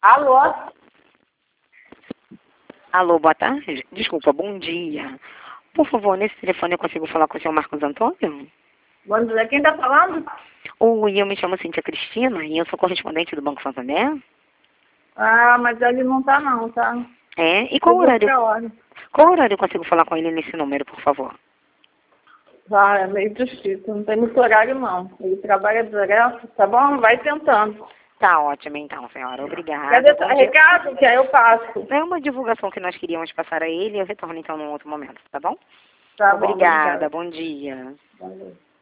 Alô? Alô, boa tarde. Desculpa, bom dia. Por favor, nesse telefone eu consigo falar com o senhor Marcos Antônio? Bom dia, quem tá falando? Oi, eu me chamo Cíntia Cristina e eu sou correspondente do Banco Santander. Ah, mas ele não tá não, tá? É? E qual horário? Outra hora. Qual horário eu consigo falar com ele nesse número, por favor? Ah, é meio difícil, não tem muito horário não. Ele trabalha direto, tá bom? Vai tentando. Tá ótimo então, senhora. Quer Obrigada. deixar Bom dia. recado? Que aí eu passo. É uma divulgação que nós queríamos passar a ele e eu retorno então num outro momento, tá bom? Tá bom, Obrigada. obrigada. Bom dia. Bom dia.